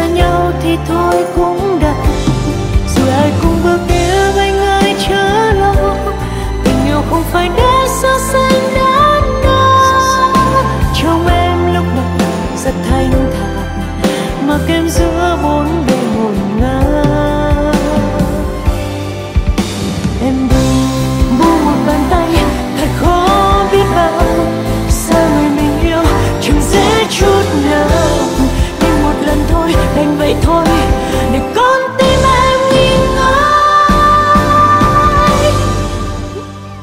xa nhau thì thôi cũng đành. Rồi ai cũng bước tiếp anh ơi chớ lo, tình yêu không phải để so sánh đắn đo. Trong em lúc này rất thanh thản, mặc em giữa bốn bề ngổn ngang. Em đừng buông một bàn tay, thật khó biết bao. Sao người mình yêu chẳng dễ chút nào, nhưng một lần thôi đành vậy thôi.